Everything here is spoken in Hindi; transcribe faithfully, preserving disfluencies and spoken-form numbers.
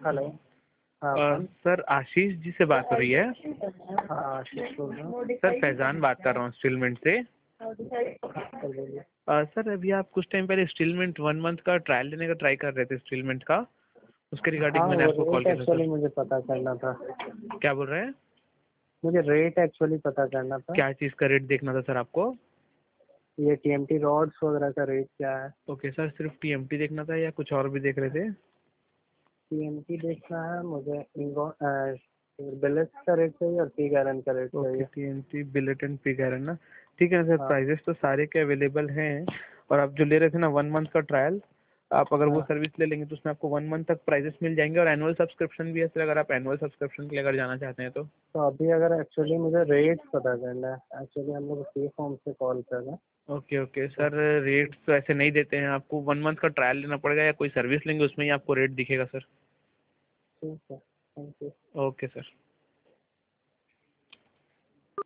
हेलो। हाँ अ, कौन? सर आशीष जी से बात हो रही है? हाँ आशीष बोल रहा हूँ। सर फैज़ान बात कर रहा हूँ स्टीलमेंट से। हाँ, सर बोलिए। अ, सर अभी आप कुछ टाइम पहले स्टीलमेंट वन मंथ का ट्रायल लेने का ट्राई कर रहे थे स्टीलमेंट का, उसके रिगार्डिंग हाँ मैंने वो आपको कॉल रेट किया था सर। एक्चुअली मुझे पता करना था। क्या बोल रहे हैं? मुझे रेट एक्चुअली पता करना था। क्या चीज़ का रेट देखना था सर आपको? ये टीएमटी रॉड्स वगैरह का रेट क्या है? ओके सर, सिर्फ टीएमटी देखना था या कुछ और भी देख रहे थे? टीएमटी देखना है मुझे। बिलेट का रेट चाहिए और पी गारन का रेट ओके, चाहिए। टीएमटी बिलेट एंड पिगर है ना? ठीक है सर, हाँ प्राइजेस तो सारे के अवेलेबल हैं। और आप जो ले रहे थे ना वन मंथ का ट्रायल, आप अगर वो हाँ। सर्विस ले लेंगे तो उसमें आपको वन मंथ तक प्राइजेस मिल जाएंगे। और एनुअल सब्सक्रिप्शन भी है सर, अगर आप एनुअल सब्सक्रिप्शन के लिए अगर जाना चाहते हैं तो। तो अभी अगर एक्चुअली मुझे रेट पता करना है, एक्चुअली हम लोग सी फॉर्म से कॉल कर रहे हैं। ओके ओके तो सर, रेट्स तो ऐसे नहीं देते हैं, आपको वन मंथ का ट्रायल लेना पड़ेगा या कोई सर्विस लेंगे उसमें ही आपको रेट दिखेगा सर। ठीक है, थैंक यू। Okay sir.